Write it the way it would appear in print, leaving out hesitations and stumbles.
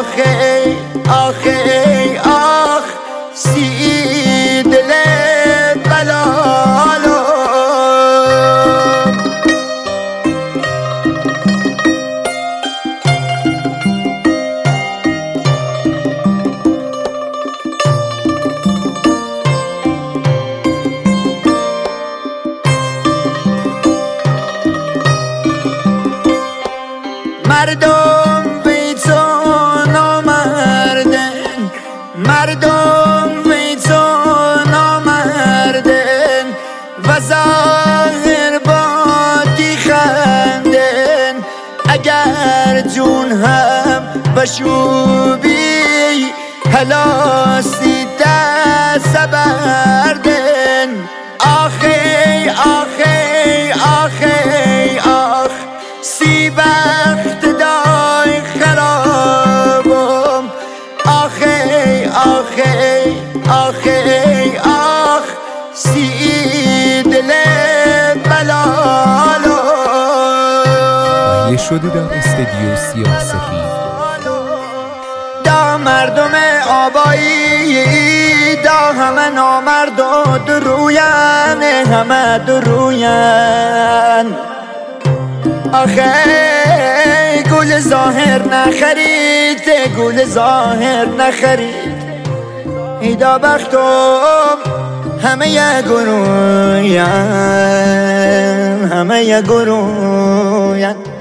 آخی آخی آخ سی دل بلالو مردم بی تو نامردن، مردم بی تو نامردن و ظاهر باطی خندن. اگر جون هم بشوبی هلاستی دست بردن. آخی آخی آخی آخ سی بخت دای خرابم. آخی آخی آخی آخ سی دل بلالو. یه شده در استدیو سیاه‌سفید. دا مردم آبایی دا همه نامرد و دروین، همه دروین. آخه گل ظاهر نخرید، گل ظاهر نخرید. ایدا بختم همه یه گروین، همه یه گروین.